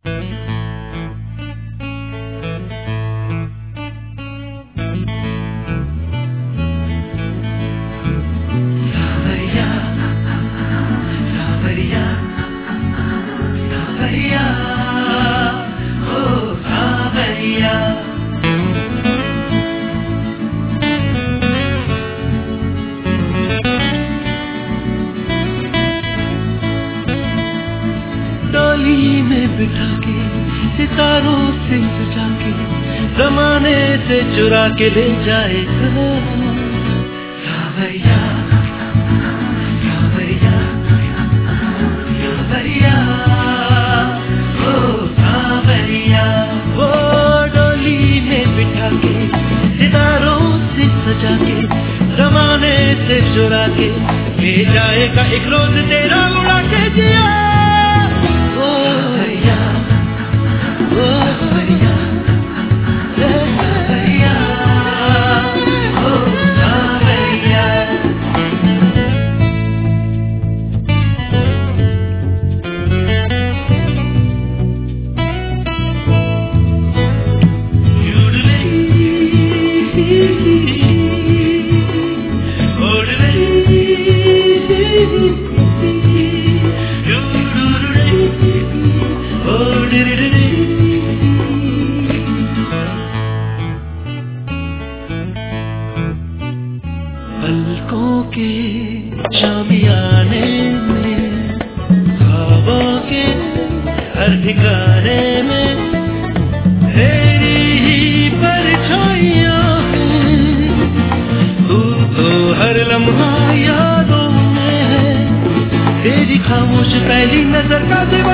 डोली में बिठा के सितारों से सजा के जमाने से चुरा के ले जाएगा सावरिया सावरिया सावरिया ओ सावरिया। वो डोली में बिठा के सितारों से सजा के जमाने से चुरा के ले जाएगा एक रोज तेरा उड़ा के जिया। पलकों के शामियाने में ख्वाबों के हर ठिकाने में तेरी ही परछाइयां हैं। तू तो हर लम्हा यादों में है, तेरी खामोश पहली नजर का दीवार।